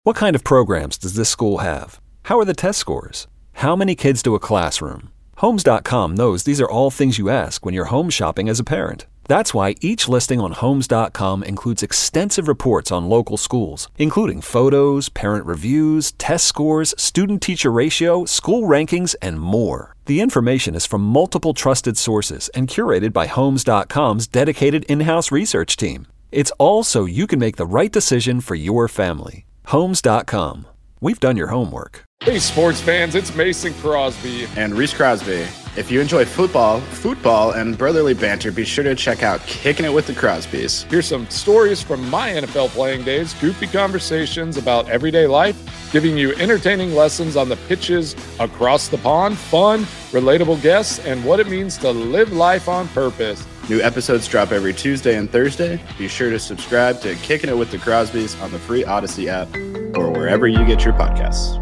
What kind of programs does this school have? How are the test scores? How many kids do a classroom? Homes.com knows these are all things you ask when you're home shopping as a parent. That's why each listing on Homes.com includes extensive reports on local schools, including photos, parent reviews, test scores, student-teacher ratio, school rankings, and more. The information is from multiple trusted sources and curated by Homes.com's dedicated in-house research team. It's all so you can make the right decision for your family. Homes.com. We've done your homework. Hey, sports fans, it's Mason Crosby. And Reese Crosby. If you enjoy football, and brotherly banter, be sure to check out Kicking It with the Crosbys. Here's some stories from my NFL playing days, goofy conversations about everyday life, giving you entertaining lessons on the pitches across the pond, fun, relatable guests, and what it means to live life on purpose. New episodes drop every Tuesday and Thursday. Be sure to subscribe to Kicking It with the Crosbys on the free Odyssey app or wherever you get your podcasts.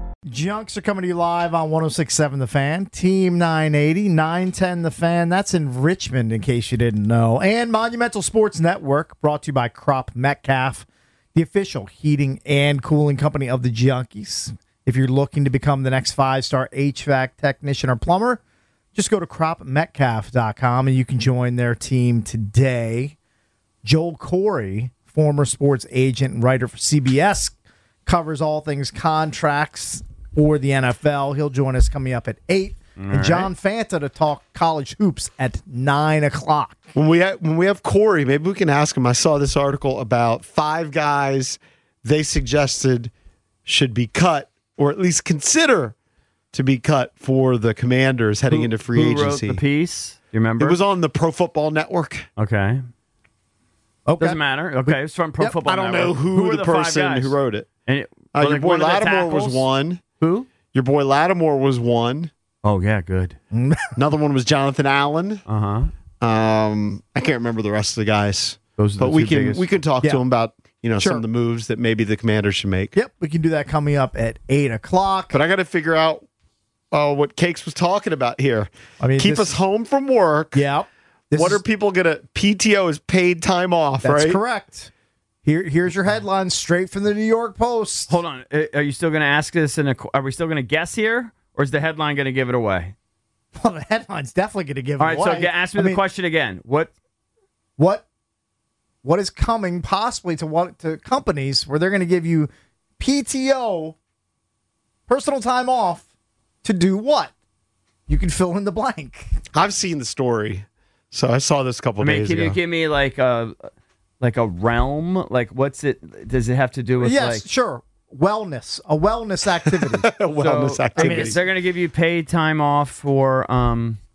Junks are coming to you live on 106.7 The Fan, Team 980, 910 The Fan. That's in Richmond, in case you didn't know. And Monumental Sports Network, brought to you by Crop Metcalf, the official heating and cooling company of the Junkies. If you're looking to become the next 5-star HVAC technician or plumber, just go to cropmetcalf.com and you can join their team today. Joel Corey, former sports agent and writer for CBS, covers all things contracts for the NFL. He'll join us coming up at 8. And John Fanta to talk college hoops at 9 o'clock. When we have Corey, maybe we can ask him. I saw this article about 5 guys they suggested should be cut, or at least consider to be cut for the Commanders heading into free agency. Who wrote the piece? Do you remember? It was on the Pro Football Network. Okay. Doesn't matter. Okay, it's from Pro Football Network. I don't Network. know who the person who wrote it. And your boy Lattimore was one. Who? Your boy Lattimore was one. Oh, yeah, good. Another one was Jonathan Allen. Uh-huh. I can't remember the rest of the guys. Those are the but we can talk to them about some of the moves that maybe the Commanders should make. Yep, we can do that coming up at 8 o'clock. But I got to figure out what Cakes was talking about here. I mean, keep us home from work. Yep. What are people going to... PTO is paid time off, right? That's correct. Here's your headline straight from the New York Post. Hold on. Are you still going to ask this? Are we still going to guess here? Or is the headline going to give it away? Well, the headline's definitely going to give it away. All right, so ask me the question again. What is coming possibly to companies where they're going to give you PTO, personal time off, to do what? You can fill in the blank. I've seen the story, so I saw this a couple days ago. Can you give me like a realm? Like, what's it? Does it have to do with? Yes, sure. Wellness, a wellness activity. Activity. They're going to give you paid time off for, I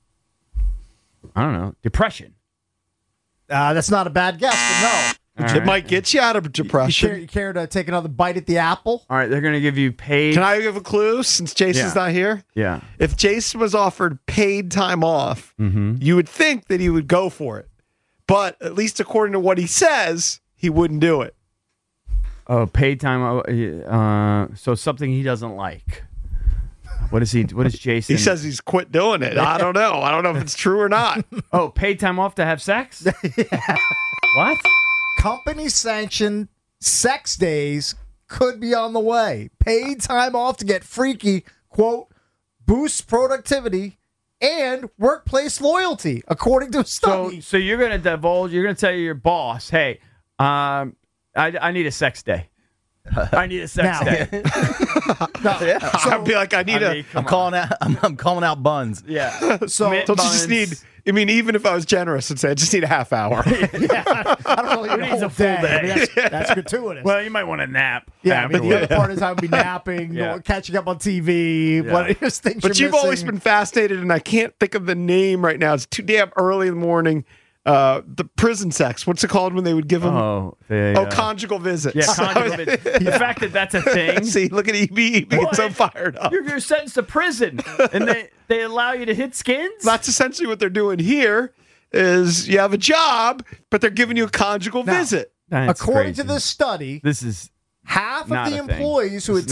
don't know, depression. That's not a bad guess, but no. It might get you out of depression. You care to take another bite at the apple? All right, they're going to give you paid. Can I give a clue since Jason's not here? Yeah. If Jason was offered paid time off, you would think that he would go for it. But at least according to what he says, he wouldn't do it. Oh, paid time. So something he doesn't like. What is Jason? He says he's quit doing it. I don't know. I don't know if it's true or not. Oh, paid time off to have sex? Yeah. What? Company-sanctioned sex days could be on the way. Paid time off to get freaky, quote, boost productivity and workplace loyalty, according to a study. So you're going to divulge, you're going to tell your boss, hey, I need a sex day. I need a sex day. I'd be like, I'm calling out buns. Yeah. So don't you just need? I mean, even if I was generous and say I just need a half hour. I don't really need a full day. I mean, that's gratuitous. Well, you might want to nap. Yeah, but the other part is I would be napping, catching up on TV. Yeah. But you've always been fascinated, and I can't think of the name right now. It's too damn early in the morning. The prison sex. What's it called when they would give them? Conjugal visits. Yeah, conjugal visits. The fact that that's a thing. See, look at EB. He gets so fired up. You're sentenced to prison, and they allow you to hit skins? That's essentially what they're doing here, is you have a job, but they're giving you a conjugal visit. According to this study, this is half of the employees who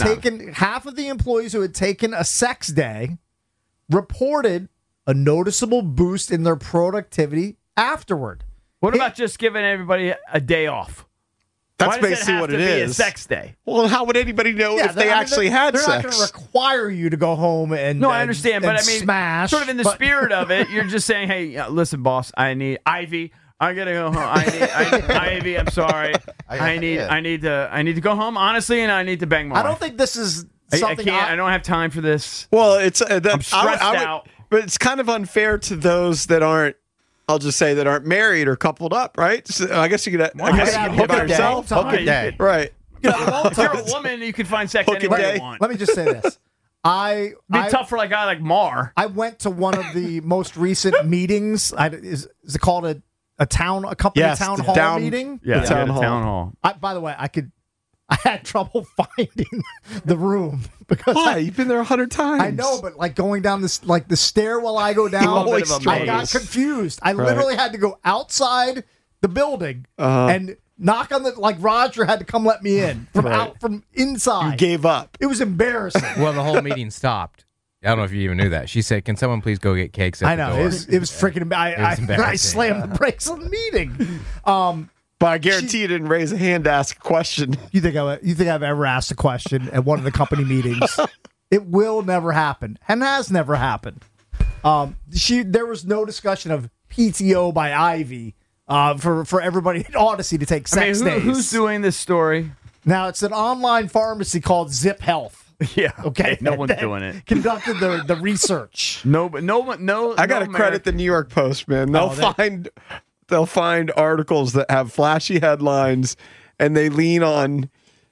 had taken a sex day reported a noticeable boost in their productivity afterward. What about just giving everybody a day off? That's Why does basically it have what to it be is. A sex day. Well, how would anybody know if they actually had they're sex? not going to require you to go home and No, I understand, but I mean, smash. sort of in the spirit of it, you're just saying, hey, listen, boss, I need Ivy. I gotta go home. I need Ivy. I'm sorry. I need to go home honestly, and I need to bang my wife. I don't think this is I something. can't. I don't have time for this. Well, it's I'm stressed out. but it's kind of unfair to those that aren't. I'll just say that aren't married or coupled up, right? So I guess you could. I guess you could hit by yourself, Hook a day. right? If you're a woman, you can find sex Hook a anywhere day. you want. Let me just say this. It'd be tough for a guy like Mar. I went to one of the most recent meetings. Is it called a company Yes, town the hall meeting? Yeah, The town at a hall. town hall. By the way, I had trouble finding the room because Why? You've been there 100 times. I know, but like going down this, like the stairwell I go down, Always I got struggles. confused. I literally had to go outside the building and knock on the, like Roger had to come let me in from inside. You gave up. It was embarrassing. Well, the whole meeting stopped. I don't know if you even knew that. She said, "Can someone please go get cakes at I the know door?" it was freaking. I embarrassing. slammed the brakes on the meeting. But I guarantee you didn't raise a hand to ask a question. You think I've ever asked a question at one of the company meetings? It will never happen, and has never happened. There was no discussion of PTO by Ivy for everybody at Odyssey to take sex days. Who's doing this story? Now it's an online pharmacy called Zip Health. Yeah. Okay, No one's that doing it. Conducted the research. No, but no one. No. I got to no credit the New York Post, man. They'll find articles that have flashy headlines, and they lean on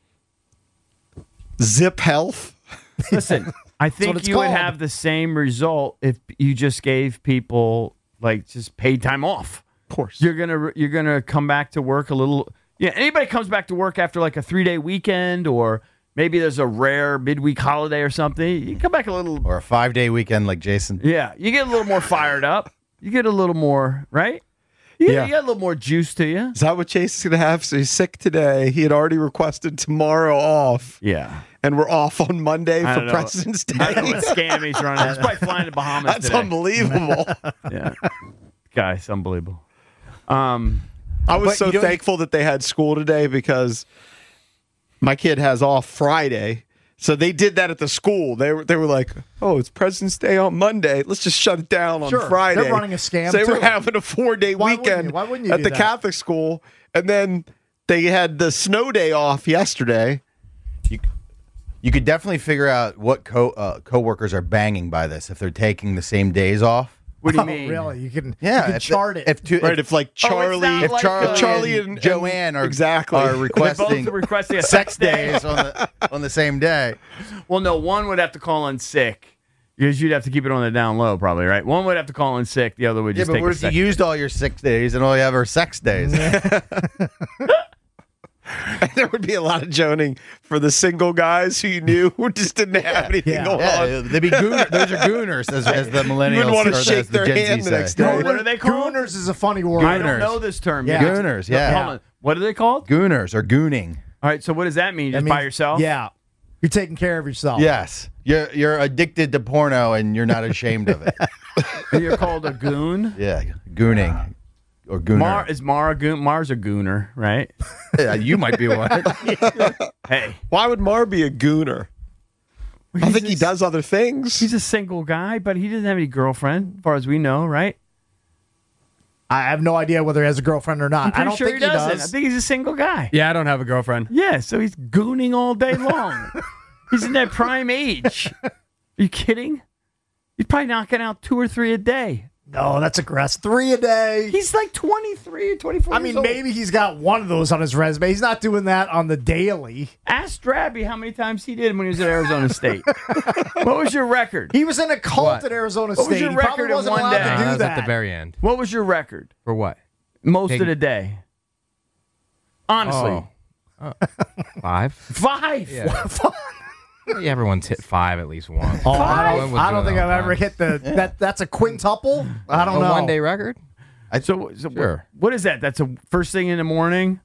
Zip Health. Listen, I think it's you would called. have the same result if you just gave people like just paid time off. Of course. You're gonna come back to work a little. Yeah, anybody comes back to work after like a 3-day weekend, or maybe there's a rare midweek holiday or something. You come back a little. Or a 5-day weekend like Jason. Yeah, you get a little more fired up. You get a little more right. You get a little more juice to you. Is that what Chase is going to have? So he's sick today. He had already requested tomorrow off. Yeah. And we're off on Monday I for don't know. President's Day. I don't know what scam he's running. He's probably flying to Bahamas That's today. unbelievable. Yeah. Guy's unbelievable. I was so thankful that they had school today because my kid has off Friday. So they did that at the school. They were like, "Oh, it's President's Day on Monday. Let's just shut it down on Sure, Friday." they're running a scam, So they were too. having a 4-day Why wouldn't weekend you? Why wouldn't you at do the that? Catholic school, and then they had the snow day off yesterday. You could definitely figure out what coworkers are banging by this if they're taking the same days off. What do you Oh, mean? really? You can if chart it. If like Charlie, not If like, Charlie, and Joanne are exactly are They're requesting both requesting a sex days on the same day. Well, no, one would have to call in sick because you'd have to keep it on the down low, probably, right? One would have to call in sick. The other would Yeah, just but take what a if sick. you used all your 6 days and all you have are sex days? there would be a lot of joning for the single guys who you knew who just didn't have anything Yeah. going Yeah, on. they'd be gooners. Those are gooners, as the millennials You wouldn't want or to as shake the their Gen Z hand the say. next day. What are they called? Gooners is a funny word. I don't Gooners. know this term. Yeah. Gooners, yeah. Hold on. What are they called? Gooners or gooning. All right, so what does that mean? That Just means- by yourself? Yeah. You're taking care of yourself. Yes, you're addicted to porno and you're not ashamed of it. You're called a goon? Yeah, gooning or gooner. Is Mar a goon? Mar's a gooner, right? Yeah, you might be one. Hey. Why would Mar be a gooner? I think he does other things. He's a single guy, but he doesn't have any girlfriend, as far as we know, right? I have no idea whether he has a girlfriend or not. I'm pretty I don't sure think he doesn't. I does. think he's a single guy. Yeah, I don't have a girlfriend. Yeah, so he's gooning all day long. He's in that prime age. Are you kidding? He's probably knocking out 2 or 3 a day. No, that's aggressive. 3 a day. He's like 23 or 24 I years mean, old. maybe he's got one of those on his resume. He's not doing that on the daily. Ask Drabby how many times he did when he was at Arizona State. What was your record? He was in a cult What? at Arizona What was State. your He probably record in wasn't one allowed day? to That do was that. at the very end. What was your record? For what? Most of the day. Honestly. Oh. 5? 5. Yeah. Yeah, everyone's hit 5 at least once. Oh, No one was I don't doing think it all I've the ever time. hit the that's a quintuple. I don't A know. 1-day record? So Sure. what is that? That's a first thing in the morning?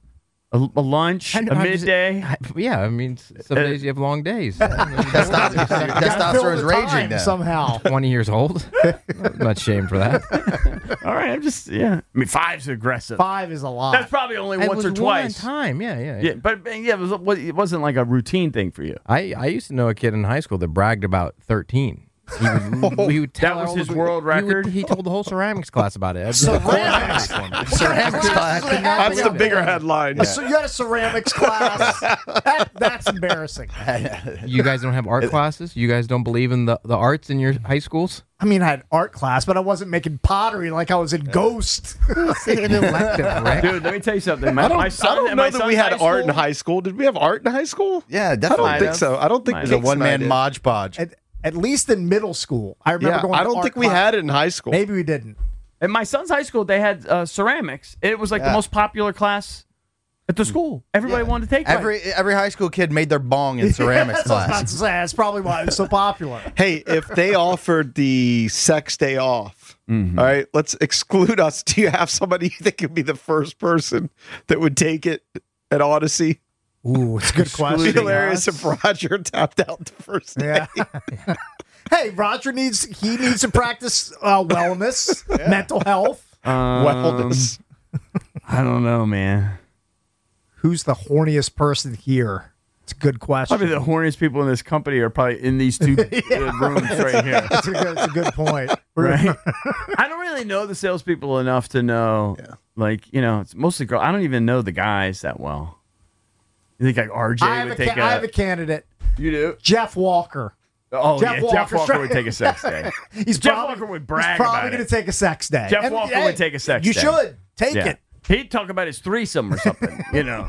A lunch, a midday. Yeah, I mean, some days you have long days. Testosterone's raging now. somehow. 20 years old. I'm not ashamed for that. All right, I mean, 5's aggressive. 5 is a lot. That's probably only It once was or twice. One time, yeah. Yeah, but it wasn't like a routine thing for you. I used to know a kid in high school that bragged about 13. He would tell That was all his the- world record? He told the whole ceramics class about it. Ceramics. Ceramics class. That's the bigger headline. So you had a ceramics class. That's embarrassing. You guys don't have art classes? You guys don't believe in the arts in your high schools? I mean, I had art class, but I wasn't making pottery like I was in Ghost. An elective, Rick. Dude, let me tell you something. My I don't son, know that we had art in high school. Did we have art in high school? Yeah, I definitely. don't think so. I don't think Might It was a Kix and I one-man did. Modge Podge. At least in middle school. I remember Yeah, going to I don't art think we class. had it in high school. Maybe we didn't. At my son's high school, they had ceramics. It was like the Yeah. most popular class at the school. Everybody wanted to take one. Every high school kid made their bong in ceramics That's what I was about class. to say. That's probably why it was so popular. Hey, if they offered the sex day off, all right, let's exclude us. Do you have somebody you think would be the first person that would take it at Odyssey? Ooh, it's a good It'd question. be hilarious if Roger tapped out the first day. Yeah. Hey, Roger needs to practice wellness, mental health. Wellness. I don't know, man. Who's the horniest person here? It's a good question. Probably the horniest people in this company are probably in these two rooms right here. That's a good point. Right? I don't really know the salespeople enough to know. Like, it's mostly girls. I don't even know the guys that well. You think like RJ would take I have a candidate. You do? Jeff Walker. Oh, Jeff yeah. Jeff Walker's Walker would take a sex day. Jeff Walker would brag He's probably about going it. to take a sex day. Jeff And, Walker hey, would take a sex You day. should. Take Yeah. it. He'd talk about his threesome or something,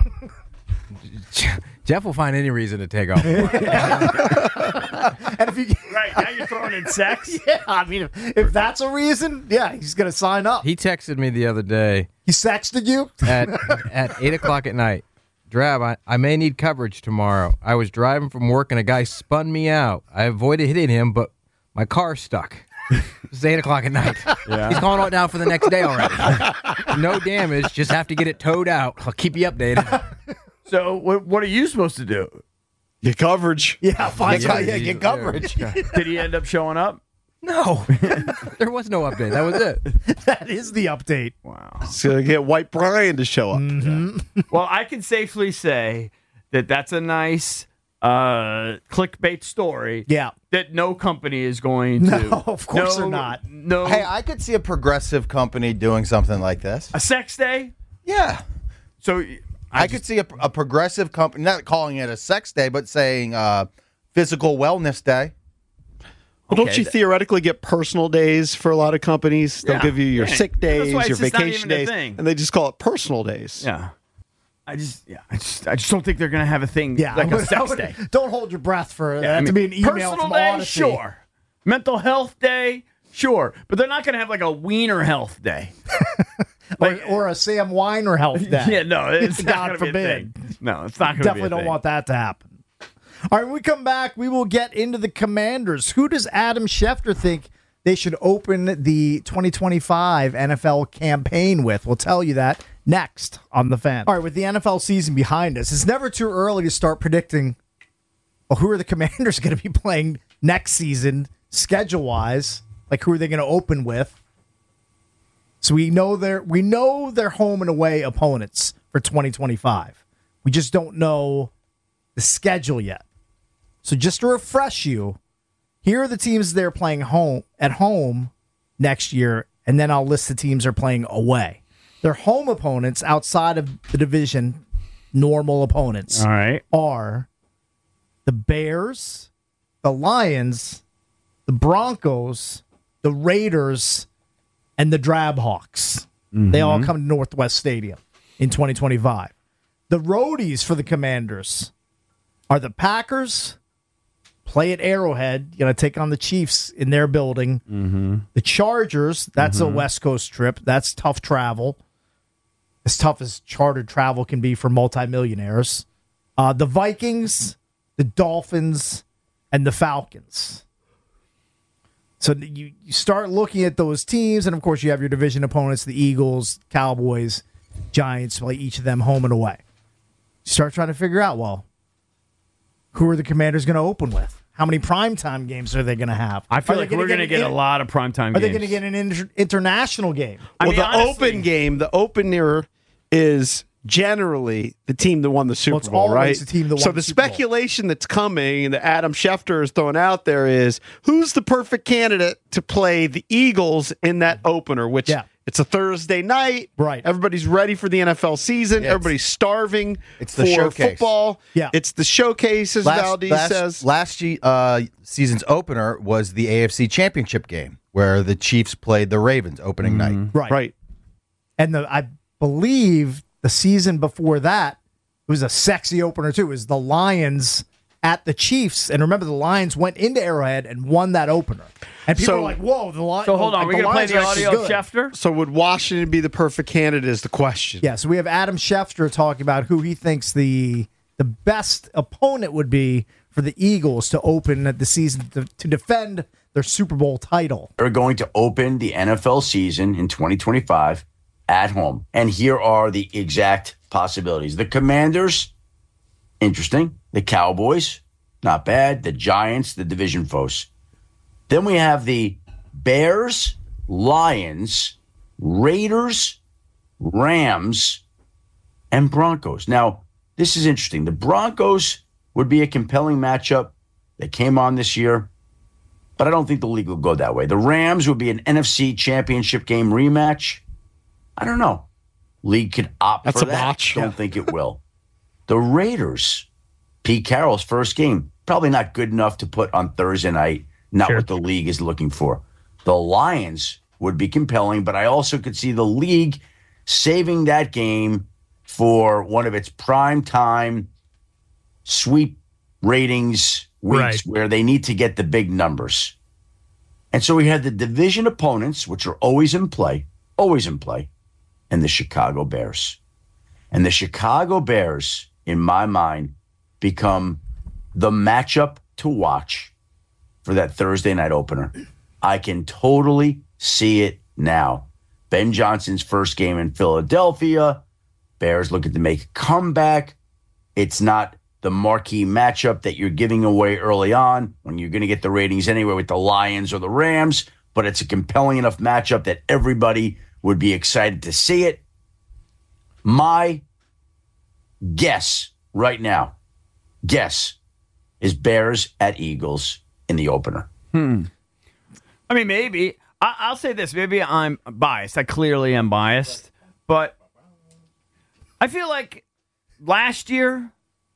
Jeff will find any reason to take off. And if you, Right, now you're throwing in sex? yeah, I mean, if that's a reason, yeah, he's going to sign up. He texted me the other day He sexted you? at 8 o'clock at night. Drab, I may need coverage tomorrow. I was driving from work and a guy spun me out. I avoided hitting him, but my car's stuck. It's 8 o'clock at night. Yeah. He's calling it down for the next day already. No damage, just have to get it towed out. I'll keep you updated. So what are you supposed to do? Get coverage. Yeah, find Yeah, out. yeah, Yeah, get coverage. Did he end up showing up? No. There was no update. That was it. That is the update. Wow. So get White Brian to show up. Well, I can safely say that that's a nice clickbait story. Yeah. That no company is going to. No, of course they're not. No. Hey, I could see a progressive company doing something like this. A sex day? Yeah. So I could see a progressive company, not calling it a sex day, but saying physical wellness day. Well, don't you theoretically get personal days for a lot of companies? They'll Yeah. give you your Yeah. sick That's days, why it's your just not vacation even a days, thing. and they just call it personal days. Yeah. I just don't think they're going to have a thing Yeah. like I a would- I sex would- day. Don't hold your breath for that I to mean, be an email personal from day, Odyssey. sure. Mental health day, sure. But they're not going to have like a wiener health day. Or a Sam Weiner health day. Yeah, no, it's not God gonna be a forbid. thing. No, it's not going to be Definitely a don't thing. want that to happen. All right, when we come back, we will get into the Commanders. Who does Adam Schefter think they should open the 2025 NFL campaign with? We'll tell you that next on The Fan. All right, with the NFL season behind us, it's never too early to start predicting, well, who are the Commanders going to be playing next season, schedule-wise? Like, who are they going to open with? So we know their home and away opponents for 2025. We just don't know the schedule yet. So just to refresh you, here are the teams they're playing at home next year, and then I'll list the teams they're playing away. Their home opponents outside of the division, normal opponents, All right. are the Bears, the Lions, the Broncos, the Raiders, and the Drabhawks. They all come to Northwest Stadium in 2025. The roadies for the Commanders are the Packers, play at Arrowhead, going to take on the Chiefs in their building. The Chargers, that's a West Coast trip. That's tough travel. As tough as chartered travel can be for multimillionaires. The Vikings, the Dolphins, and the Falcons. So you start looking at those teams, and of course you have your division opponents, the Eagles, Cowboys, Giants, play each of them home and away. start trying to figure out, well, who are the Commanders going to open with? How many primetime games are they going to have? I feel like we're going to get a lot of primetime games. Are they going to get an international game? Well, the open game, the opener is generally the team that won the Super Bowl, right? The team that won so the Super Bowl. speculation that's coming that Adam Schefter is throwing out there is who's the perfect candidate to play the Eagles in that opener, which it's a Thursday night. Right. Everybody's ready for the NFL season. Everybody's starving It's for the showcase. football. Yeah. It's the showcase, as Valdez says. Last season's opener was the AFC Championship game where the Chiefs played the Ravens opening night. Right. And I believe the season before that, it was a sexy opener too. It was the Lions at the Chiefs. And remember, the Lions went into Arrowhead and won that opener. And people were like, whoa, the Lions. So hold on, we're going to play the audio of Schefter? So would Washington be the perfect candidate is the question. Yeah, so we have Adam Schefter talking about who he thinks the best opponent would be for the Eagles to open the season to defend their Super Bowl title. They're going to open the NFL season in 2025 at home. And here are the exact possibilities. The Commanders, interesting. The Cowboys, not bad. The Giants, the division foes. Then we have the Bears, Lions, Raiders, Rams, and Broncos. Now, this is interesting. The Broncos would be a compelling matchup. They came on this year, but I don't think the league will go that way. The Rams would be an NFC championship game rematch. I don't know. League could opt That's for a that. botch. Don't think it will. The Raiders, Pete Carroll's first game, probably not good enough to put on Thursday night. Not what the league is looking for. The Lions would be compelling, but I also could see the league saving that game for one of its prime time sweep ratings weeks where they need to get the big numbers. And so we had the division opponents, which are always in play, and the Chicago Bears. And the Chicago Bears, in my mind, become the matchup to watch for that Thursday night opener. I can totally see it now. Ben Johnson's first game in Philadelphia. Bears looking to make a comeback. It's not the marquee matchup that you're giving away early on when you're going to get the ratings anyway with the Lions or the Rams, but it's a compelling enough matchup that everybody would be excited to see it. My guess right now, is Bears at Eagles in the opener. I mean, maybe. I'll say this. Maybe I'm biased. I clearly am biased. But I feel like last year,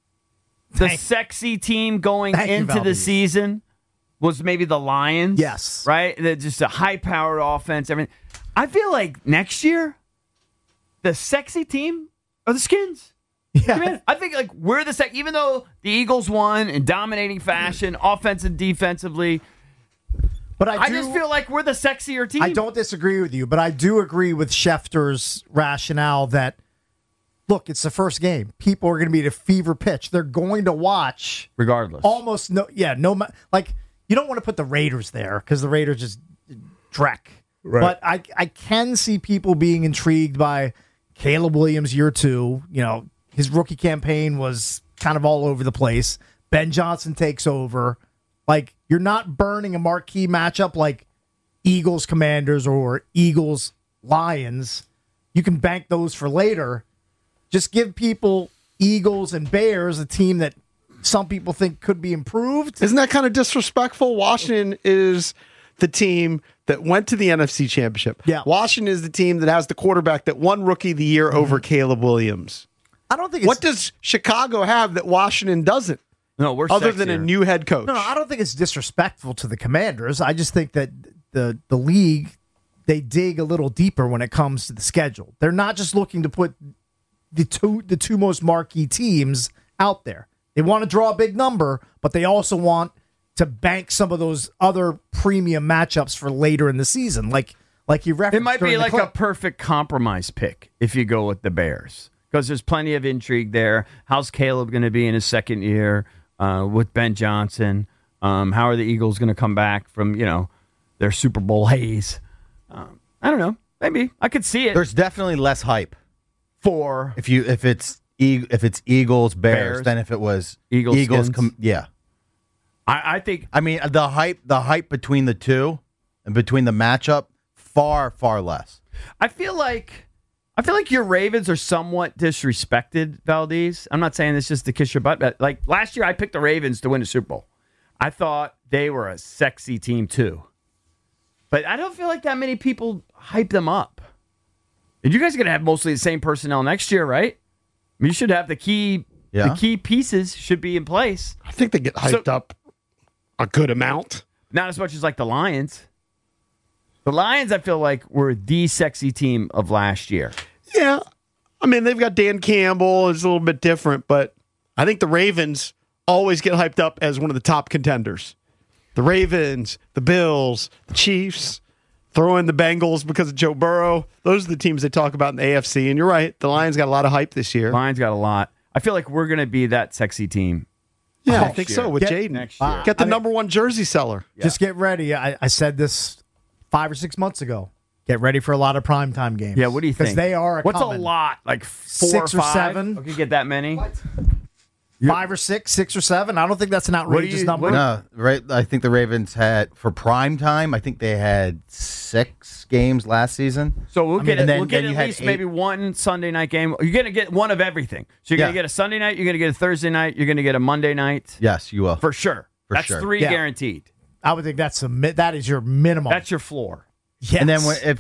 the sexy team going into the season was maybe the Lions. Yes. Right? Just a high-powered offense. Everything. I feel like next year, the sexy team are the Skins. Yeah. I think like we're the even though the Eagles won in dominating fashion, offense and defensively. But I just feel like we're the sexier team. I don't disagree with you, but I do agree with Schefter's rationale that, look, it's the first game. People are going to be at a fever pitch. They're going to watch regardless. Almost like you don't want to put the Raiders there because the Raiders just dreck. Right. But I can see people being intrigued by Caleb Williams year 2. You know, his rookie campaign was kind of all over the place. Ben Johnson takes over. Like, you're not burning a marquee matchup like Eagles Commanders or Eagles Lions. You can bank those for later. Just give people Eagles and Bears, a team that some people think could be improved. Isn't that kind of disrespectful? Washington is the team that went to the NFC Championship. Yeah. Washington is the team that has the quarterback that won Rookie of the Year over Caleb Williams. I don't think What does Chicago have that Washington doesn't? No, we're other than a sexier. new head coach. No, I don't think it's disrespectful to the Commanders. I just think that the league, they dig a little deeper when it comes to the schedule. They're not just looking to put the two most marquee teams out there. They want to draw a big number, but they also want to bank some of those other premium matchups for later in the season. Like you referenced. It might be during the like a clip. perfect compromise pick if you go with the Bears because there's plenty of intrigue there. How's Caleb going to be in his second year with Ben Johnson? How are the Eagles going to come back from their Super Bowl haze? I don't know. Maybe I could see it. There's definitely less hype for if it's if it's Eagles, Bears. then if it was Eagles, Skins. Skins. I think. I mean, the hype between the two and between the matchup, far less. I feel like your Ravens are somewhat disrespected, Valdez. I'm not saying this just to kiss your butt, but like last year I picked the Ravens to win the Super Bowl. I thought they were a sexy team too. But I don't feel like that many people hype them up. And you guys are going to have mostly the same personnel next year, right? I mean, you should have the key pieces should be in place. I think they get hyped up a good amount. Not as much as like the Lions. The Lions, I feel like, were the sexy team of last year. Yeah. I mean, they've got Dan Campbell. It's a little bit different, but I think the Ravens always get hyped up as one of the top contenders. The Ravens, the Bills, the Chiefs, throw in the Bengals because of Joe Burrow. Those are the teams they talk about in the AFC. And you're right, the Lions got a lot of hype this year. Lions got a lot. I feel like we're going to be that sexy team. Yeah, I think so with Jaden. Next year. Get the number one jersey seller. Yeah. Just get ready. I said this 5 or 6 months ago. Get ready for a lot of primetime games. Yeah, what do you think? Because they are What's coming. a lot? Like 4 6 or 5? 7? Okay, get that many? What? 5 or 6, 6 or 7. I don't think that's an outrageous number. No, right. I think the Ravens had for prime time. I think they had 6 games last season. So we'll get then at you had least 8. maybe one Sunday night game. You're going to get one of everything. So you're going to get a Sunday night. You're going to get a Thursday night. You're going to get a Monday night. Yes, you will For sure. That's sure. 3 guaranteed. I would think that is your minimum. That's your floor. Yes. And then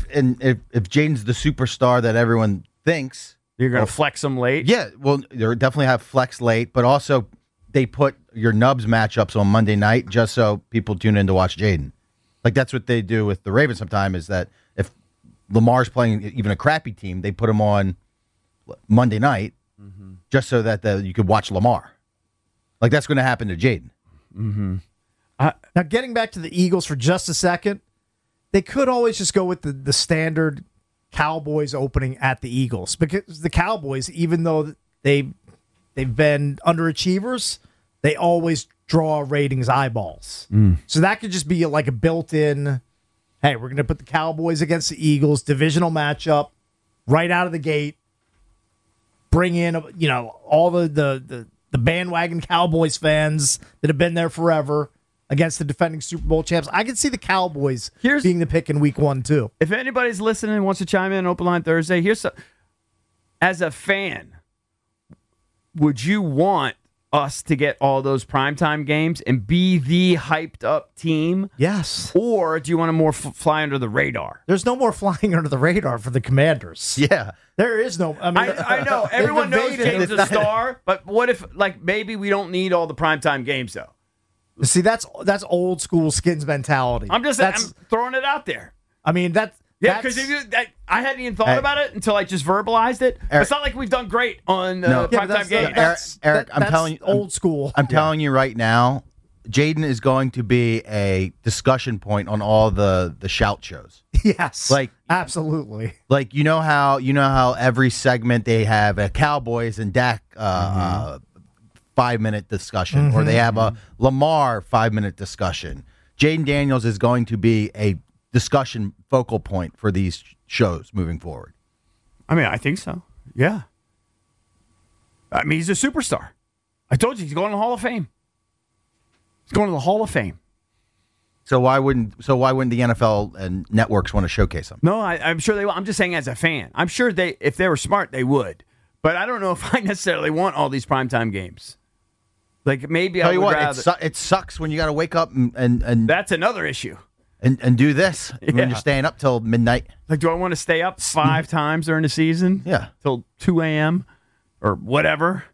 if Jaden's the superstar that everyone thinks, You're going to flex them late. yeah, well, they definitely have flex late, but also they put your Nubs matchups on Monday night just so people tune in to watch Jaden. Like that's what they do with the Ravens sometimes is that if Lamar's playing even a crappy team, they put him on Monday night just so that you could watch Lamar. Like that's going to happen to Jaden. Mm-hmm. Now, getting back to the Eagles for just a second, they could always just go with the standard Cowboys opening at the Eagles because the Cowboys, even though they've been underachievers, they always draw ratings eyeballs. So that could just be like a built-in, hey, we're going to put the Cowboys against the Eagles, divisional matchup, right out of the gate. Bring in, all the bandwagon Cowboys fans that have been there forever against the defending Super Bowl champs. I can see the Cowboys being the pick in week 1, too. If anybody's listening and wants to chime in, Open Line Thursday, as a fan, would you want us to get all those primetime games and be the hyped up team? Yes. Or do you want to more fly under the radar? There's no more flying under the radar for the Commanders. Yeah. There is no. I mean, I know. Everyone knows James a star, but what if, maybe we don't need all the primetime games, though? See, that's old school Skins mentality. I'm throwing it out there. I mean, because I hadn't even thought about it until I just verbalized it. Eric, it's not like we've done great on primetime games. Eric, I'm telling you, old school. I'm telling you right now, Jaden is going to be a discussion point on all the shout shows. Yes, absolutely. Like you know how every segment they have a Cowboys and Dak 5-minute discussion, or they have a Lamar 5-minute discussion. Jaden Daniels is going to be a discussion focal point for these shows moving forward. I mean, I think so. Yeah. I mean, he's a superstar. I told you he's going to the Hall of Fame. He's going to the Hall of Fame. So why wouldn't the NFL and networks want to showcase him? No, I'm sure they will. I'm just saying as a fan. I'm sure if they were smart, they would. But I don't know if I necessarily want all these primetime games. Like maybe I would rather. It sucks when you got to wake up and that's another issue. And do this when you're staying up till midnight. Like, do I want to stay up 5 times during the season? Yeah, till 2 a.m. or whatever.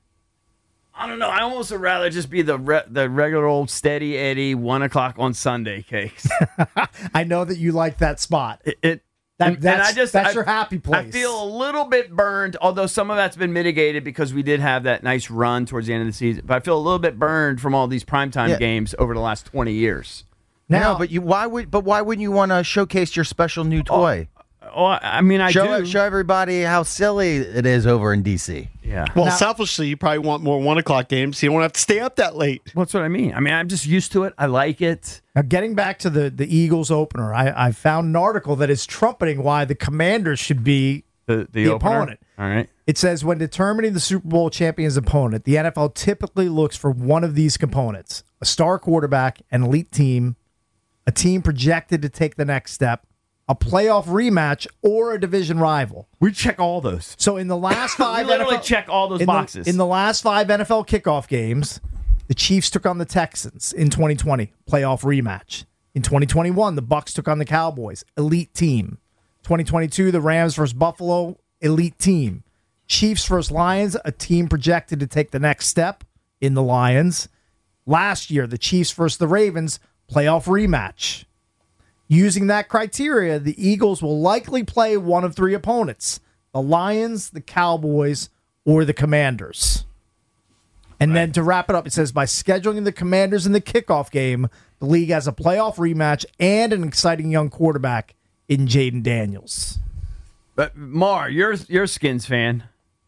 I don't know. I almost would rather just be the regular old steady Eddie 1 o'clock on Sunday case. I know that you like that spot. That's your happy place. I feel a little bit burned, although some of that's been mitigated because we did have that nice run towards the end of the season. But I feel a little bit burned from all these primetime games over the last 20 years. Now, why wouldn't you want to showcase your special new toy? I mean, I do. Show everybody how silly it is over in D.C. Yeah. Well, selfishly, you probably want more 1 o'clock games, so you don't have to stay up that late. That's what I mean. I mean, I'm just used to it. I like it. Now, getting back to the Eagles opener, I found an article that is trumpeting why the Commanders should be the opponent. All right. It says, when determining the Super Bowl champion's opponent, the NFL typically looks for one of these components: a star quarterback, an elite team, a team projected to take the next step, a playoff rematch, or a division rival. We check all those. So in the last five We literally NFL check all those boxes. In the last 5 NFL kickoff games, the Chiefs took on the Texans in 2020, playoff rematch. In 2021, the Bucs took on the Cowboys, elite team. 2022, the Rams versus Buffalo, elite team. Chiefs versus Lions, a team projected to take the next step in the Lions. Last year, the Chiefs versus the Ravens, playoff rematch. Using that criteria, the Eagles will likely play one of 3 opponents: the Lions, the Cowboys, or the Commanders. And then to wrap it up, it says, by scheduling the Commanders in the kickoff game, the league has a playoff rematch and an exciting young quarterback in Jaden Daniels. But Mar, you're a Skins fan.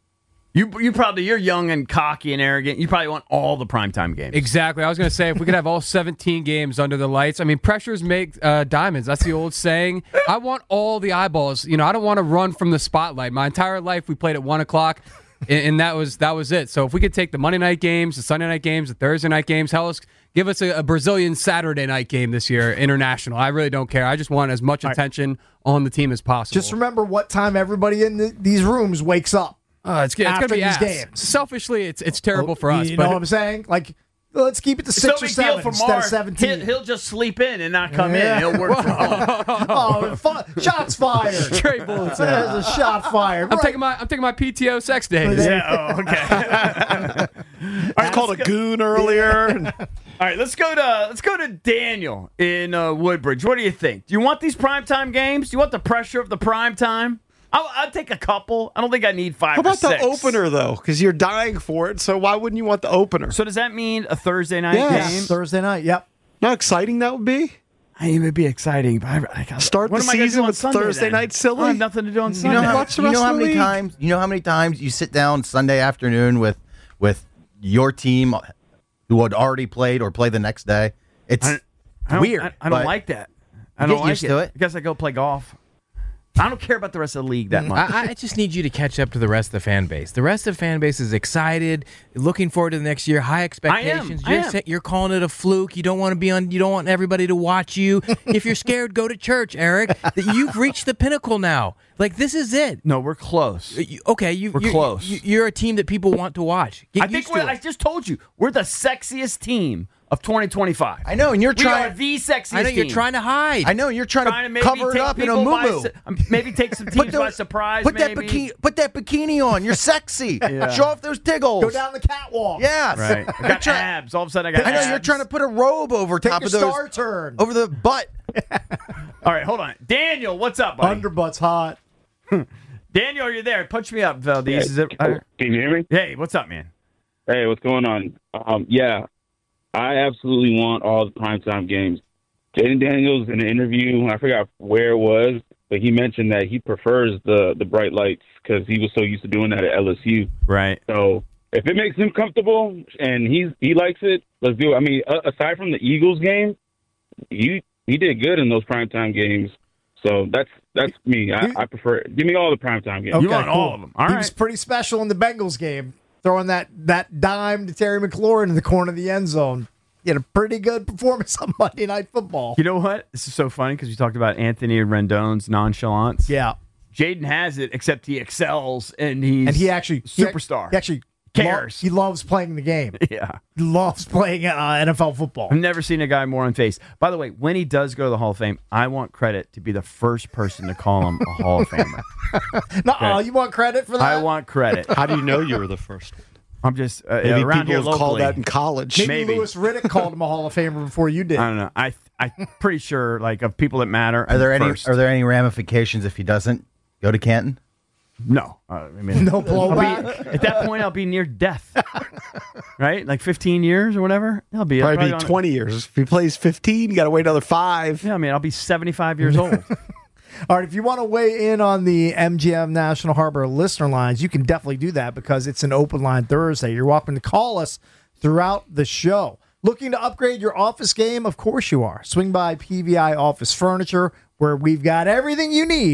You're young and cocky and arrogant. You probably want all the primetime games. Exactly. I was going to say, if we could have all 17 games under the lights. I mean, pressures make diamonds. That's the old saying. I want all the eyeballs. I don't want to run from the spotlight. My entire life, we played at 1 o'clock, and that was it. So if we could take the Monday night games, the Sunday night games, the Thursday night games, hell, give us a Brazilian Saturday night game this year, international. I really don't care. I just want as much attention on the team as possible. Just remember what time everybody in these rooms wakes up. It's going to be these ass. games. Selfishly, it's terrible for us. You know what I'm saying? Like, let's keep it to 6 or 7 instead of 17. He'll just sleep in and not come in. He'll work from home. Shots fired. Straight bullets. There's a shot fired. I'm taking my PTO sex days. Yeah. Oh, okay. I called a goon earlier. All right, let's go to Daniel in Woodbridge. What do you think? Do you want these primetime games? Do you want the pressure of the primetime? I'll take a couple. I don't think I need 5 How or about 6. the opener, though? Because you're dying for it, so why wouldn't you want the opener? So does that mean a Thursday night Yes. game? Thursday night, yep. Not exciting that would be? It would be exciting. But I gotta, Start what the am I gonna do season on with Sunday, Thursday then? night silly? I have nothing to do on You Sunday. know how, Watch the rest how of the many league. times? You know how many times you sit down Sunday afternoon with your team who had already played or play the next day? It's weird. I don't but like that. you I don't get like used to it. I guess I go play golf. I don't care about the rest of the league that much. I just need you to catch up to the rest of the fan base. The rest of the fan base is excited, looking forward to the next year, high expectations. I am. You're calling it a fluke. You don't want to be on. You don't want everybody to watch you. If you're scared, go to church, Eric. You've reached the pinnacle now. Like, this is it. No, we're close. Okay, We're close. You're a team that people want to watch. Get I think used to I it. just told you we're the sexiest team of 2025. I know, and you're We are trying. the sexiest I know you're team. trying to hide. I know, and you're trying Trying to to maybe cover it take up in a people by moo maybe take some teams by surprise. Put maybe. that bikini on. You're sexy. Show off those tiggles. Go down the catwalk. Yes. Right. I got abs. All of a sudden, I got I know abs. you're trying to put a robe over Take top your of those, star turn. over the butt. All right, hold on. Daniel, what's up, buddy? Underbutt's hot. Daniel, are you there? Punch me up, Valdez. Is it? Can you hear me? Hey, what's up, man? Hey, what's going on? Yeah, I absolutely want all the primetime games. Jaden Daniels in an interview, I forgot where it was, but he mentioned that he prefers the bright lights because he was so used to doing that at LSU. Right. So if it makes him comfortable and he likes it, let's do it. I mean, aside from the Eagles game, he did good in those primetime games. So that's me. I prefer it. Give me all the primetime games. Okay, You want all of them. All he right. was pretty special in the Bengals game, throwing that dime to Terry McLaurin in the corner of the end zone. He had a pretty good performance on Monday Night Football. You know what? This is so funny because you talked about Anthony Rendon's nonchalance. Yeah. Jaden has it, except he excels and he's And he actually superstar. He actually cares. He loves playing the game. Yeah. He loves playing NFL football. I've never seen a guy more unfazed. By the way, when he does go to the Hall of Fame, I want credit to be the first person to call him a Hall of Famer. No, you want credit for that? I want credit. How do you know you were the first one? I'm just Maybe around people here have locally. called that in college. Maybe Louis Riddick called him a Hall of Famer before you did. I don't know. I'm pretty sure, like, of people that matter. Are there first. any ramifications if he doesn't go to Canton? No. I mean, No blowback. at that point, I'll be near death. Right? Like 15 years or whatever. I'll be Probably on be it. 20 years. If he plays 15, you got to wait another 5. Yeah, I mean, I'll be 75 years old. All right, if you want to weigh in on the MGM National Harbor listener lines, you can definitely do that because it's an open line Thursday. You're welcome to call us throughout the show. Looking to upgrade your office game? Of course you are. Swing by PVI Office Furniture, where we've got everything you need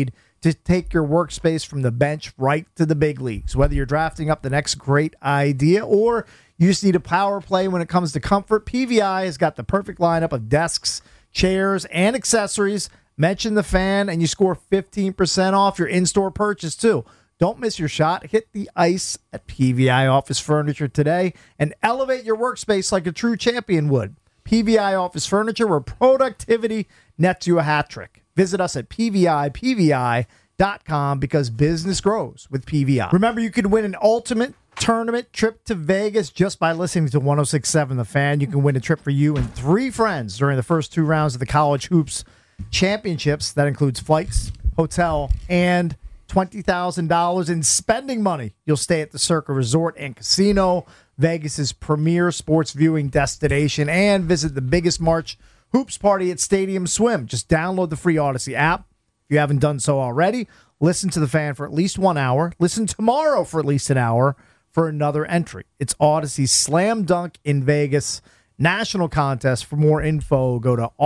to take your workspace from the bench right to the big leagues. Whether you're drafting up the next great idea or you just need a power play when it comes to comfort, PVI has got the perfect lineup of desks, chairs, and accessories. Mention the Fan, and you score 15% off your in-store purchase, too. Don't miss your shot. Hit the ice at PVI Office Furniture today and elevate your workspace like a true champion would. PVI Office Furniture, where productivity nets you a hat trick. Visit us at PVI.com because business grows with PVI. Remember, you can win an ultimate tournament trip to Vegas just by listening to 106.7 The Fan. You can win a trip for you and 3 friends during the first 2 rounds of the College Hoops Championships. That includes flights, hotel, and $20,000 in spending money. You'll stay at the Circa Resort and Casino, Vegas's premier sports viewing destination, and visit the biggest March hoops party at Stadium Swim. Just download the free Odyssey app. If you haven't done so already, listen to the Fan for at least 1 hour. Listen tomorrow for at least an hour for another entry. It's Odyssey's Slam Dunk in Vegas national contest. For more info, go to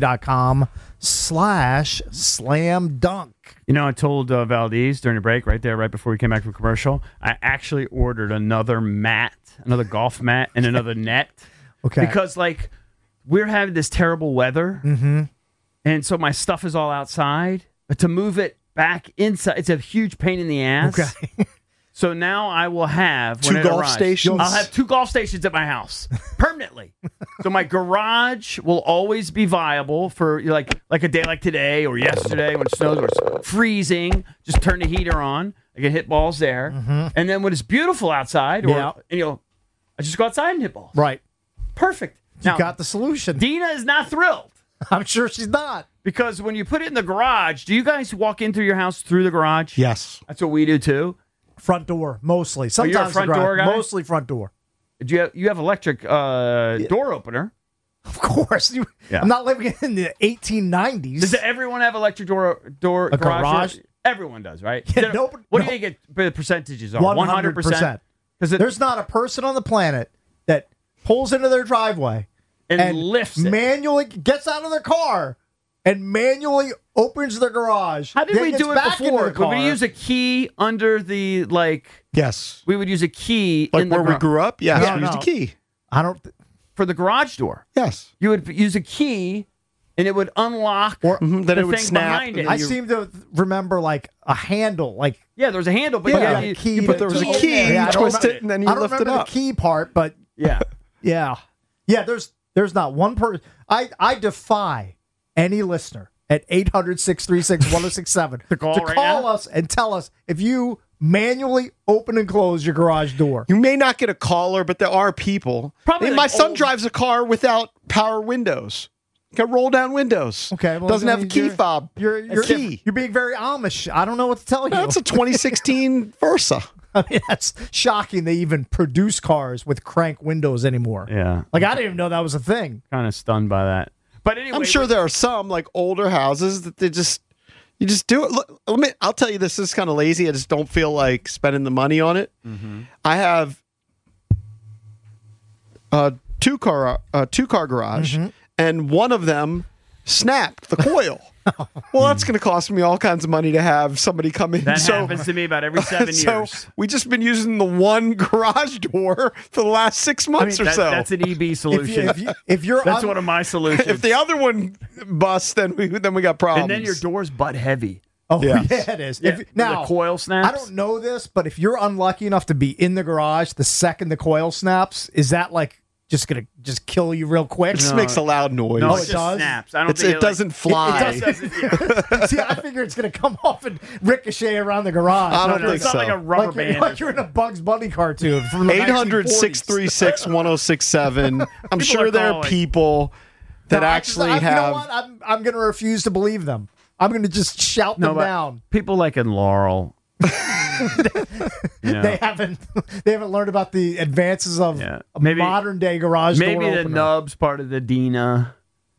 odyssey.com/slam dunk. You know, I told Valdez during the break right before we came back from commercial, I actually ordered another mat, another golf mat, and another net. Okay. Because, like, we're having this terrible weather, and so my stuff is all outside. But to move it back inside, it's a huge pain in the ass. Okay. So now I will have Two golf stations? I'll have 2 golf stations at my house permanently. So my garage will always be viable for like a day like today or yesterday when it snows or it's freezing. Just turn the heater on. I can hit balls there. And then when it's beautiful outside, I just go outside and hit balls. Right. Perfect. You got the solution. Dina is not thrilled. I'm sure she's not. Because when you put it in the garage, do you guys walk in through your house through the garage? Yes. That's what we do too. Front door, mostly. Sometimes you're a front the garage, door guy? mostly front door. Do you have electric door opener? Of course. I'm not living in the 1890s. Does everyone have electric door A garage? Everyone does, right? Yeah, What do you think the percentages are? 100%. Because there's not a person on the planet that pulls into their driveway and lifts it. Manually gets out of their car and manually opens their garage. How did then we gets do it back before? into the car. Would we use a key under the, Yes. we would use a key Like in the where we grew up? Yes, No, we used no. a key. I don't. for the garage door. Yes. You would use a key and it would unlock then the it would thing snap, behind it. I seem to remember like a handle, like Yeah, there was a handle, but yeah, you, a key. you but there was a to- key, Yeah, I you don't twist remember- it, and then you I don't lift it remember up. the key part, but Yeah. yeah. There's not one person. I defy any listener at 800-636-1067 To call right now? us and tell us if you manually open and close your garage door. You may not get a caller, but there are people. Probably I mean, like my son old- drives a car without power windows. Got roll down windows. Okay, well, doesn't have a then key you're- fob. You're key. You're being very Amish. I don't know what to tell you. That's a 2016 Versa. I mean, that's shocking. They even produce cars with crank windows anymore. Yeah. Like I didn't even know that was a thing. Kind of stunned by that. But anyway, I'm sure there are some like older houses that you just do it. Look, I'll tell you this is kind of lazy. I just don't feel like spending the money on it. I have a two car garage, and one of them snapped the coil. Well, that's going to cost me all kinds of money to have somebody come in. that happens to me about every 7 so years. we just been using the one garage door for the last 6 months or so. That's an EB solution. If you're That's one of my solutions. If the other one busts, then we got problems. and then your door's butt heavy. Oh, Yeah. yeah, it is. Yeah, Now, the coil snaps. I don't know this, but if you're unlucky enough to be in the garage the second the coil snaps, is that like just going to kill you real quick? it just makes a loud noise. No, Oh, it it just does? snaps. I don't think It doesn't fly. It doesn't, yeah. See, I figure it's going to come off and ricochet around the garage. I don't No, think it's not so. like a rubber like, band. like you're in a Bugs Bunny cartoon from the 800-636-1067. I'm People sure are there are calling. people that actually You know have. what? I'm going to refuse to believe them. I'm going to just shout them but down. people like in Laurel. They haven't learned about the advances of Yeah. a Maybe- modern day garage door Maybe the opener. nub's part of the Dina.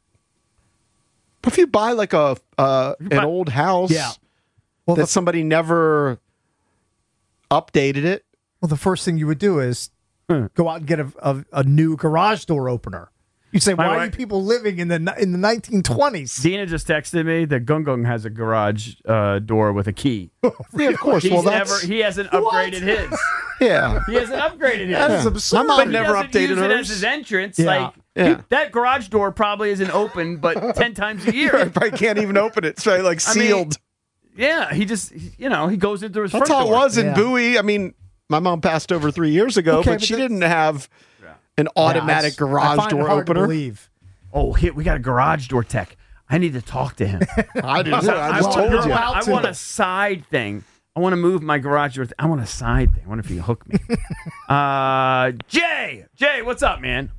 If you buy like an old house, Yeah. Well, that somebody never updated it. Well, the first thing you would do is go out and get a new garage door opener. You say, My why are wife- you people living in the 1920s? Dina just texted me that Gung Gung has a garage door with a key. Yeah, of course. He He hasn't upgraded his. yeah. He hasn't upgraded his. That is absurd. My But mom he never doesn't updated use it as hers. his entrance. Yeah. Like Yeah. that garage door probably isn't open, but 10 times a year. I probably can't even open it. It's probably like I mean, sealed. Yeah, he just he goes into his That's front how it door. was in Yeah. Bowie. I mean, my mom passed over 3 years ago, Okay, but but she that's- didn't have an automatic I garage find door it hard to opener. believe. Oh, we got a garage door tech. I need to talk to him. I didn't. I just Well, told you're you. about I to. want a side thing. I want to move my garage door. I want a side thing. I wonder if you can hook me. Jay, what's up, man?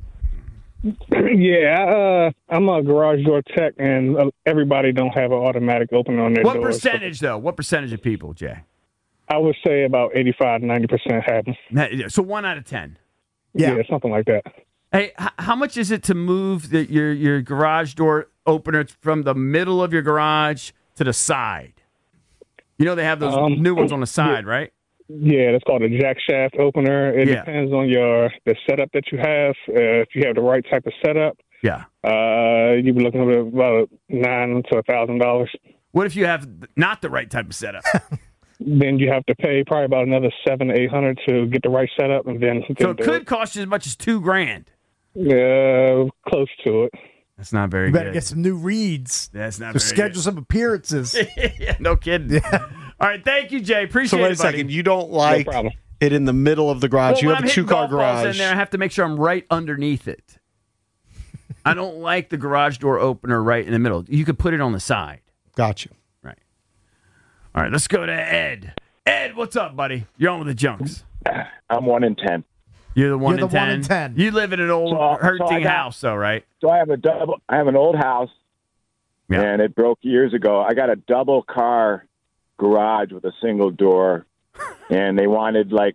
Yeah, I'm a garage door tech, and everybody don't have an automatic opener on their What doors. percentage, though? What percentage of people, Jay? I would say about 85 to 90% have them. So 1 out of 10. Yeah. Yeah, something like that. Hey, how much is it to move your garage door opener from the middle of your garage to the side? You know they have those new ones on the side, right? Yeah, that's called a jack shaft opener. It Yeah. depends on the setup that you have. If you have the right type of setup, Yeah. you'd be looking at about $900 to $1,000. What if you have not the right type of setup? Then you have to pay probably about another $700 to $800 to get the right setup, and then So it could cost you as much as $2,000. close to it. That's not very You better good. get some new reads. That's not So very schedule some appearances. good. Yeah, no kidding. All right, thank you, Jay. Appreciate So wait it, a second. buddy. You don't like problem. it in the middle of the garage. Well, you when have I'm a hitting 2-car golf balls garage. in there, I have to make sure I'm right underneath it. I don't like the garage door opener right in the middle. You could put it on the side. Got you. Right. All right, let's go to Ed. Ed, what's up, buddy? You're on with the Junks. I'm 1 in 10. You're the one You're in the 10. 1 in 10. You live in an old So I hurting got- house, though, right? So I have an old house, Yeah. and it broke years ago. I got a double car garage with a single door, and they wanted like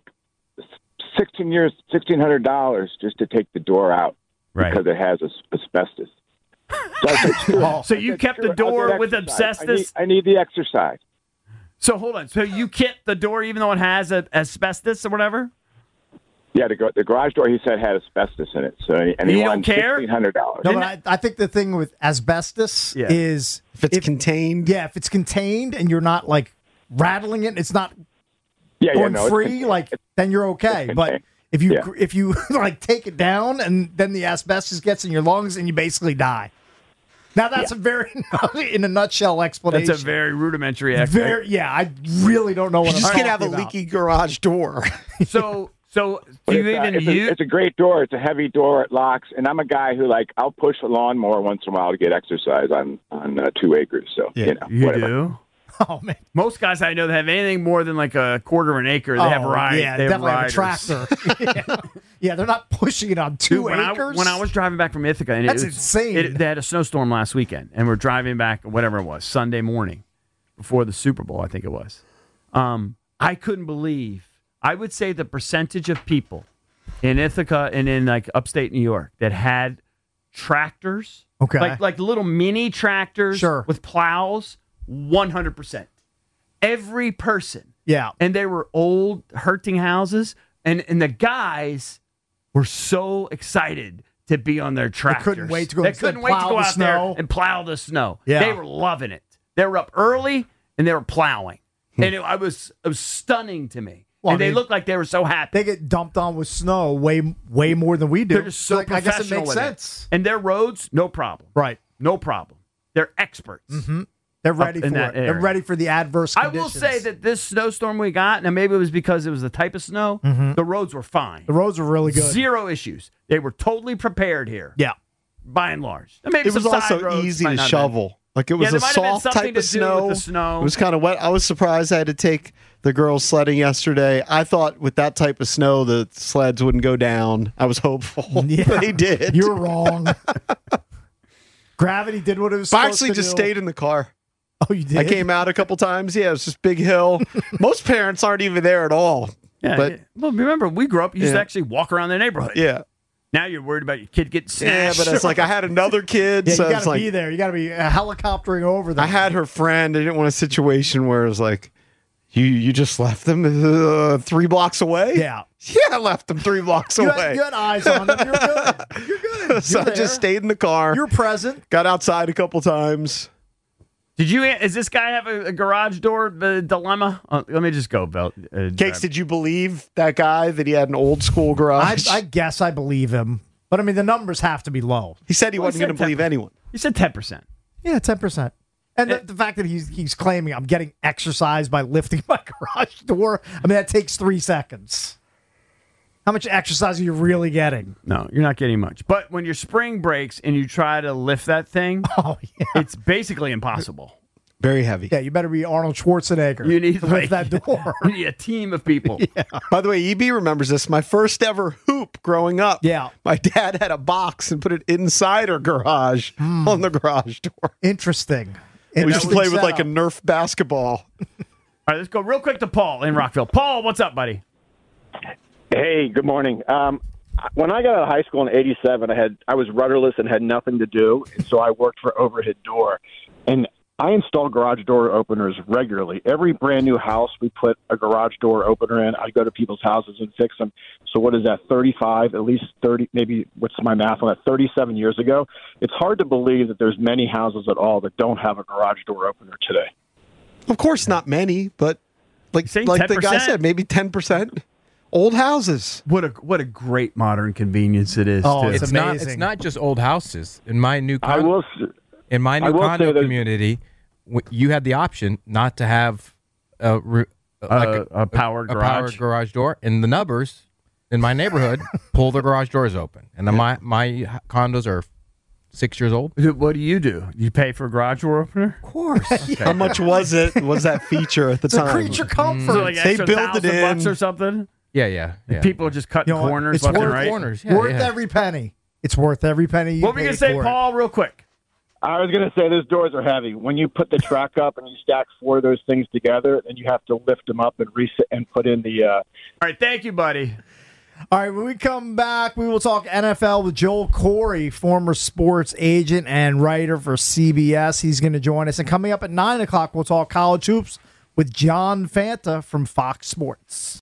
$1,600 just to take the door out Right. because it has asbestos. So I said, screw it. So you kept the Screw it. I'll door get with exercise. asbestos? I need the exercise. So hold on. So you kept the door even though it has asbestos or whatever? Yeah, the garage door, he said, had asbestos in it. So and he You don't wanted care? $1,600. No, but I think the thing with asbestos Yeah. is If it's contained. yeah, if it's contained and you're not like rattling it, it's not going it's free, contained. like then you're okay. It's But contained. if you Yeah. if you like take it down and then the asbestos gets in your lungs and you basically die. Now that's a very in a nutshell explanation. That's a very rudimentary explanation. very yeah. I really don't know what You're just I'm gonna have a talking about. leaky garage door. So do But you it's, even it's, use? it's a great door. It's a heavy door. It locks. And I'm a guy who, I'll push a lawnmower once in a while to get exercise on 2 acres. So, Yeah. You whatever. do? Oh man. Most guys I know that have anything more than like a quarter of an acre, they have rides. Yeah, they have definitely have a riders. tractor. yeah, they're not pushing it on 2 Dude, when acres. when I was driving back from Ithaca, and That's it was, insane. They had a snowstorm last weekend, and we're driving back, whatever it was, Sunday morning before the Super Bowl, I think it was. I couldn't believe. I would say the percentage of people in Ithaca and in like upstate New York that had tractors, Okay. like little mini tractors Sure. with plows, 100%. Every person. yeah. And they were old, hurting houses, and the guys were so excited to be on their tractors. couldn't wait to go They and couldn't wait plow to go the out there snow. and plow the snow. Yeah. They were loving it. They were up early and they were plowing, and it was stunning to me. Well, and I they mean, looked like they were so happy. They get dumped on with snow way more than we do. They're just so I guess it professional makes with it. sense. And their roads, no problem. Right. No problem. They're experts. Mm-hmm. They're ready in for that it. They're area. ready for the adverse I conditions. will say that this snowstorm we got, and maybe it was because it was the type of snow, the roads were fine. the roads were really good. Zero issues. They were totally prepared here, Yeah. by and large. And maybe It was some side also roads easy might to not have shovel. Like it was there a might have been soft something type to of do snow. with the snow. It was kind of wet. I was surprised I had to take the girls sledding yesterday. I thought with that type of snow the sleds wouldn't go down. I was hopeful. Yeah. They did. You're wrong. Gravity did what it was I supposed actually to just do. stayed in the car. Oh, you did? I came out a couple times. Yeah, it was just big hill. Most parents aren't even there at all. Yeah, but well, remember, we grew up, you used to Yeah. actually walk around the neighborhood. yeah, Now you're worried about your kid getting yeah. snatched. But it's like I had another kid, Yeah, so you it's got to like be there. You got to be helicoptering over there. I had her friend. I didn't want a situation where it was like, You just left them 3 blocks away? Yeah. Yeah, I left them 3 blocks away. You had eyes on them. You're good. You're good. So You're I just stayed in the car. You're present. Got outside a couple times. Does this guy have a garage door dilemma? Let me just go, Bill. Cakes, did you believe that guy that he had an old school garage? I guess I believe him. But, I mean, the numbers have to be low. He said he wasn't going to believe anyone. He said 10%. Yeah, 10%. And the fact that he's claiming I'm getting exercise by lifting my garage door, I mean, that takes 3 seconds. How much exercise are you really getting? No, you're not getting much. But when your spring breaks and you try to lift that thing, it's basically impossible. Very heavy. Yeah, you better be Arnold Schwarzenegger. You need to lift that door. You need a team of people. Yeah. By the way, EB remembers this. My first ever hoop growing up. Yeah. My dad had a box and put it inside our garage on the garage door. Interesting. We just play with like a Nerf basketball. All right, let's go real quick to Paul in Rockville. Paul, what's up, buddy? Hey, good morning. When I got out of high school in '87, I was rudderless and had nothing to do, and so I worked for Overhead Door, and I install garage door openers regularly. Every brand new house, we put a garage door opener in. I go to people's houses and fix them. So what is that, 35, at least 30, maybe what's my math on that, 37 years ago? It's hard to believe that there's many houses at all that don't have a garage door opener today. Of course, not many, but like the guy said, maybe 10%. Old houses. What a great modern convenience it is. Oh, too. it's amazing. It's not just old houses. In my new I in my new will condo say that- community, you had the option not to have a powered garage. garage door, and the nubbers in my neighborhood pull the garage doors open. And then my condos are 6 years old. What do? You pay for a garage door opener? Of course. Okay. How much was it? Was that feature at the It's time? a creature comfort. So like They extra built it $1,000 in. or something? Yeah. People are just cutting You know what? corners It's left and worth right. Corners. Worth Yeah. every penny. It's worth every penny you What were you paid going to say, for it. Paul, real quick? I was going to say those doors are heavy. When you put the track up and you stack 4 of those things together, then you have to lift them up and reset and put in the. All right, thank you, buddy. All right, when we come back, we will talk NFL with Joel Corey, former sports agent and writer for CBS. He's going to join us. And coming up at 9 o'clock, we'll talk college hoops with John Fanta from Fox Sports.